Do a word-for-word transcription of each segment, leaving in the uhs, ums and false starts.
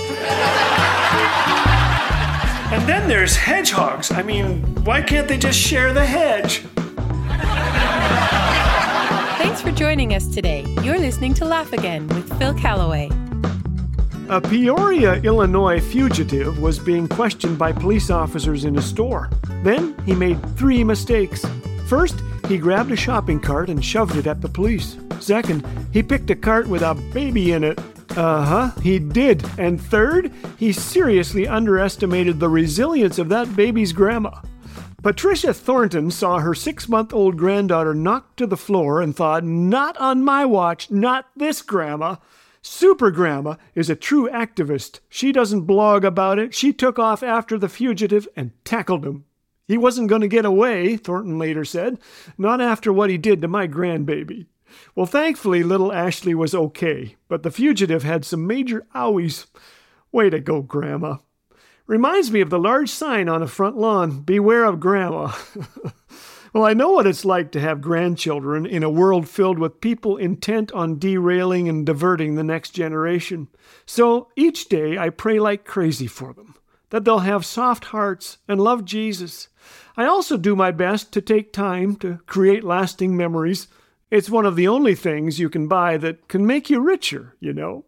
And then there's hedgehogs. I mean, why can't they just share the hedge? Thanks for joining us today. You're listening to Laugh Again with Phil Callaway. A Peoria, Illinois fugitive was being questioned by police officers in a store. Then he made three mistakes. First, he grabbed a shopping cart and shoved it at the police. Second, he picked a cart with a baby in it. Uh-huh, he did. And third, he seriously underestimated the resilience of that baby's grandma. Patricia Thornton saw her six-month-old granddaughter knocked to the floor and thought, not on my watch, not this grandma. Super Grandma is a true activist. She doesn't blog about it. She took off after the fugitive and tackled him. He wasn't going to get away, Thornton later said, not after what he did to my grandbaby. Well, thankfully, little Ashley was okay, but the fugitive had some major owies. Way to go, Grandma. Reminds me of the large sign on a front lawn, beware of Grandma. Well, I know what it's like to have grandchildren in a world filled with people intent on derailing and diverting the next generation. So each day I pray like crazy for them, that they'll have soft hearts and love Jesus. I also do my best to take time to create lasting memories. It's one of the only things you can buy that can make you richer, you know.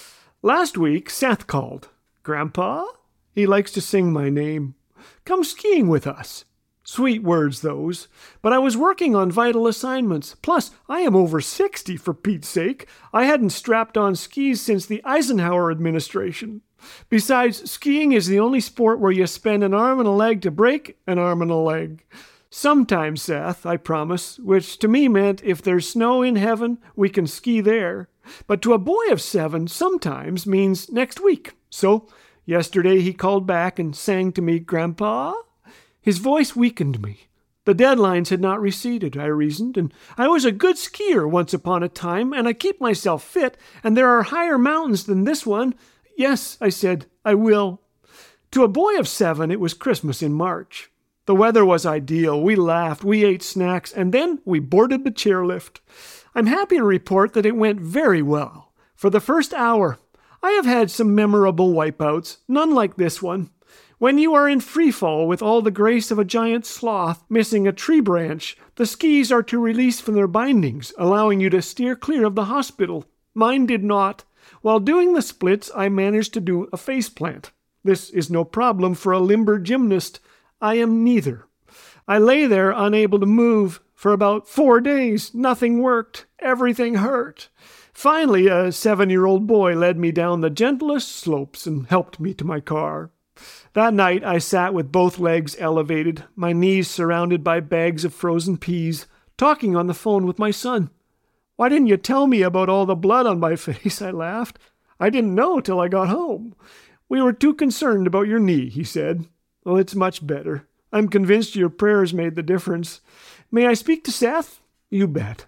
Last week, Seth called. Grandpa? He likes to sing my name. Come skiing with us. Sweet words, those. But I was working on vital assignments. Plus, I am over sixty, for Pete's sake. I hadn't strapped on skis since the Eisenhower administration. Besides, skiing is the only sport where you spend an arm and a leg to break an arm and a leg. Sometime, Seth, I promise, which to me meant if there's snow in heaven, we can ski there. But to a boy of seven, sometimes means next week. So, yesterday he called back and sang to me, Grandpa? His voice weakened me. The deadlines had not receded, I reasoned, and I was a good skier once upon a time, and I keep myself fit, and there are higher mountains than this one. Yes, I said, I will. To a boy of seven, it was Christmas in March. The weather was ideal. We laughed, we ate snacks, and then we boarded the chairlift. I'm happy to report that it went very well. For the first hour, I have had some memorable wipeouts, none like this one. When you are in freefall with all the grace of a giant sloth missing a tree branch, the skis are to release from their bindings, allowing you to steer clear of the hospital. Mine did not. While doing the splits, I managed to do a faceplant. This is no problem for a limber gymnast. I am neither. I lay there unable to move. For about four days, nothing worked. Everything hurt. Finally, a seven-year-old boy led me down the gentlest slopes and helped me to my car. That night, I sat with both legs elevated, my knees surrounded by bags of frozen peas, talking on the phone with my son. Why didn't you tell me about all the blood on my face? I laughed. I didn't know till I got home. We were too concerned about your knee, he said. Well, it's much better. I'm convinced your prayers made the difference. May I speak to Seth? You bet.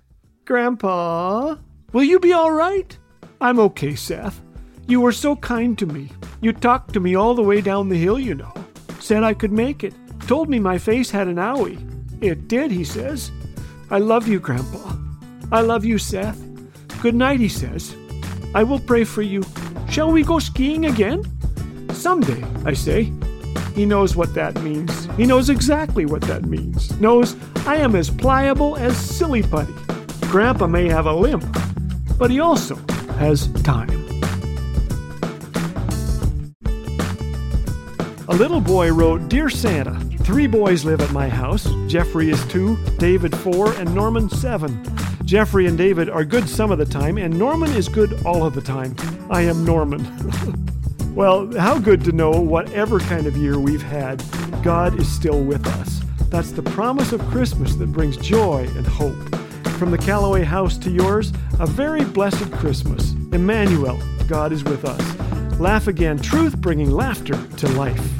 Grandpa, will you be all right? I'm okay, Seth. You were so kind to me. You talked to me all the way down the hill, you know. Said I could make it. Told me my face had an owie. It did, he says. I love you, Grandpa. I love you, Seth. Good night, he says. I will pray for you. Shall we go skiing again? Someday, I say. He knows what that means. He knows exactly what that means. Knows I am as pliable as silly putty. Grandpa may have a limp, but he also has time. A little boy wrote, Dear Santa, three boys live at my house. Jeffrey is two, David four, and Norman seven. Jeffrey and David are good some of the time, and Norman is good all of the time. I am Norman. Well, how good to know whatever kind of year we've had, God is still with us. That's the promise of Christmas that brings joy and hope. From the Callaway house to yours, a very blessed Christmas. Emmanuel, God is with us. Laugh Again, truth bringing laughter to life.